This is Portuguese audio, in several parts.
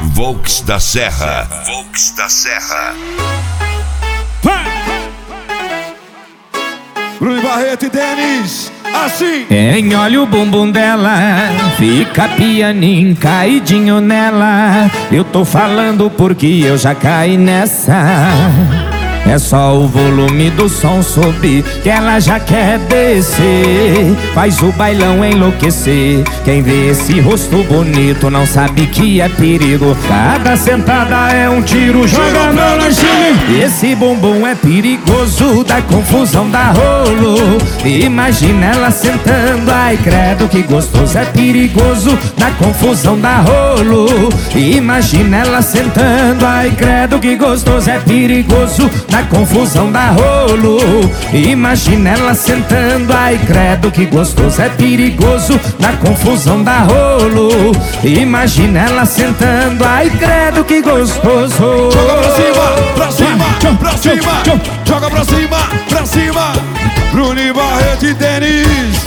Volks da Serra. Volks da Serra. Bruno Barreto e Denis, assim. Quem olha o bumbum dela, fica pianinho caidinho nela. Eu tô falando porque eu já caí nessa. É só o volume do som subir que ela já quer descer. Faz o bailão enlouquecer. Quem vê esse rosto bonito não sabe que é perigo. Cada sentada é um tiro, joga a mão na cima. Esse bumbum é perigoso, dá confusão, dá rolo. Imagina ela sentando, ai credo que gostoso. É perigoso, dá confusão, dá rolo. Imagina ela sentando, ai credo que gostoso. É perigoso, na confusão dá rolo. Imagina ela sentando, ai credo que gostoso. É perigoso, na confusão dá rolo. Imagina ela sentando, ai credo que gostoso. Joga pra cima, pra cima, pra cima. Joga pra cima, pra cima. Bruno Barreto e Denis.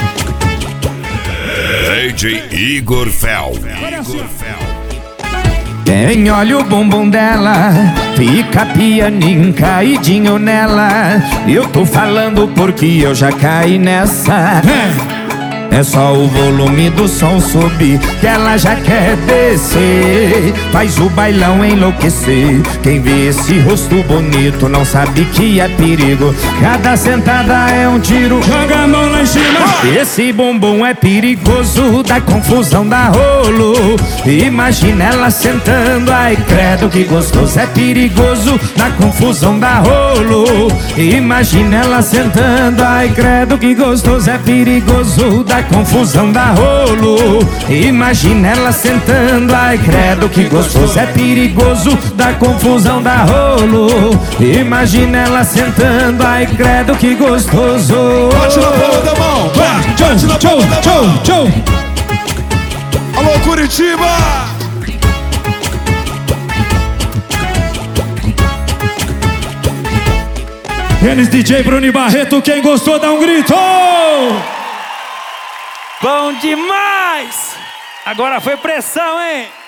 DJ Igor Fel. Quem olha o bumbum dela, fica pianinho caidinho nela. Eu tô falando porque eu já caí nessa. É só o volume do som subir que ela já quer descer. Faz o bailão enlouquecer. Quem vê esse rosto bonito não sabe que é perigo. Cada sentada é um tiro, joga a mão lá em cima. Esse bumbum é perigoso, dá confusão, dá rolo. Imagina ela sentando, ai credo que gostoso. É perigoso, dá confusão, dá rolo. Imagina ela sentando, ai credo que gostoso. É perigoso, dá confusão, dá rolo. Imagina ela sentando, ai credo que gostoso. É perigoso, dá confusão, dá rolo. Imagina ela sentando, ai credo que gostoso. Bate na palma da mão, bate na palma da mão. Alô Curitiba. Denis, DJ, Bruno Barreto, quem gostou dá um grito! Bom demais! Agora foi pressão, hein?